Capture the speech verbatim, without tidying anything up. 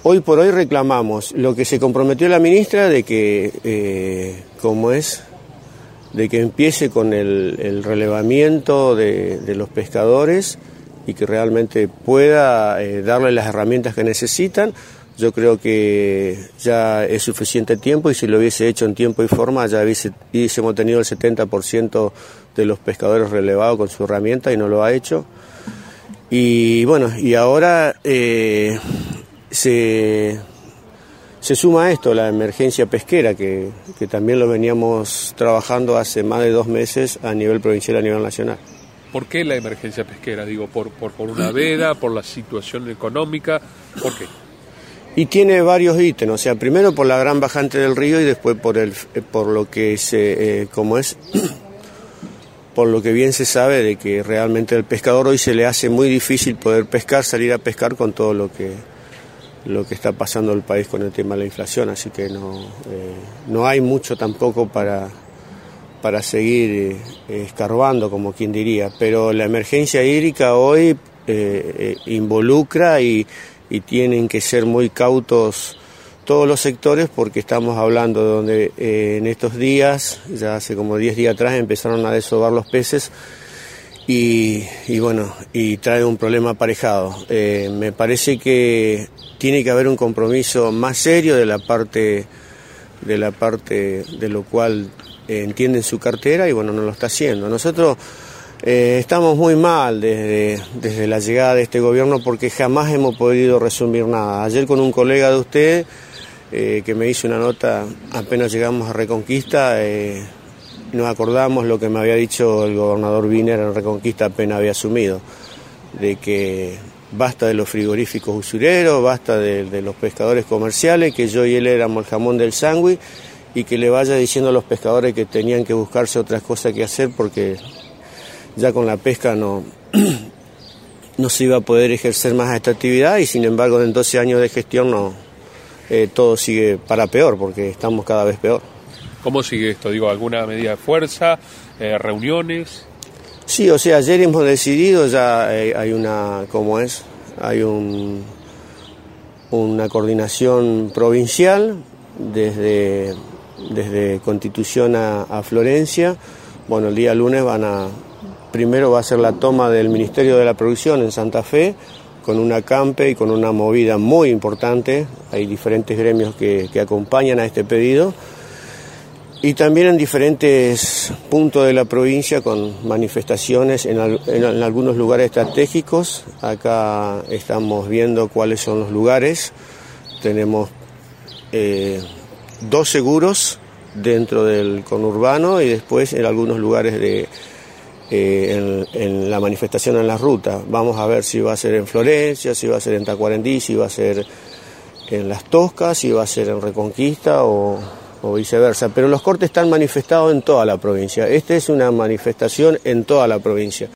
hoy por hoy reclamamos lo que se comprometió la ministra de que, eh, ¿cómo es? De que empiece con el, el relevamiento de, de los pescadores y que realmente pueda eh, darle las herramientas que necesitan. Yo creo que ya es suficiente tiempo y si lo hubiese hecho en tiempo y forma ya hubiese, hubiésemos tenido el setenta por ciento de los pescadores relevados con su herramienta y no lo ha hecho. Y bueno, y ahora eh, se, se suma a esto la emergencia pesquera que, que también lo veníamos trabajando hace más de dos meses a nivel provincial y a nivel nacional. ¿Por qué la emergencia pesquera? Digo, por, por, por una veda, por la situación económica, ¿por qué? Y tiene varios ítems, o sea, primero por la gran bajante del río y después por el por lo que se, eh, como es, por lo que bien se sabe de que realmente al pescador hoy se le hace muy difícil poder pescar, salir a pescar con todo lo que lo que está pasando en el país con el tema de la inflación, así que no eh, no hay mucho tampoco para para seguir eh, escarbando, como quien diría, pero la emergencia hídrica hoy eh, eh, involucra y y tienen que ser muy cautos todos los sectores porque estamos hablando de donde eh, en estos días, ya hace como diez días atrás, empezaron a desovar los peces y, y bueno, y trae un problema aparejado. Eh, me parece que tiene que haber un compromiso más serio de la parte, de la parte de lo cual eh, entienden su cartera y bueno, no lo está haciendo. Nosotros Eh, estamos muy mal desde, desde la llegada de este gobierno porque jamás hemos podido resumir nada. Ayer con un colega de usted eh, que me hizo una nota apenas llegamos a Reconquista, eh, nos acordamos lo que me había dicho el gobernador Wiener en Reconquista apenas había asumido, de que basta de los frigoríficos usureros, basta de, de los pescadores comerciales, que yo y él éramos el jamón del sándwich y que le vaya diciendo a los pescadores que tenían que buscarse otras cosas que hacer porque ya con la pesca no, no se iba a poder ejercer más esta actividad y sin embargo en doce años de gestión no, eh, todo sigue para peor porque estamos cada vez peor. ¿Cómo sigue esto? Digo, ¿alguna medida de fuerza? Eh, ¿Reuniones? Sí, o sea, ayer hemos decidido, ya eh, hay una, ¿cómo es? Hay un, una coordinación provincial desde, desde Constitución a, a Florencia. Bueno, el día lunes van a... Primero va a ser la toma del Ministerio de la Producción en Santa Fe, con un acampe y con una movida muy importante. Hay diferentes gremios que, que acompañan a este pedido. Y también en diferentes puntos de la provincia con manifestaciones en, al, en, en algunos lugares estratégicos. Acá estamos viendo cuáles son los lugares. Tenemos eh, dos seguros dentro del conurbano y después en algunos lugares de... Eh, en, en la manifestación en la ruta. Vamos a ver si va a ser en Florencia, si va a ser en Tacuarembó, si va a ser en Las Toscas, si va a ser en Reconquista o, o viceversa. Pero los cortes están manifestados en toda la provincia. Esta es una manifestación en toda la provincia.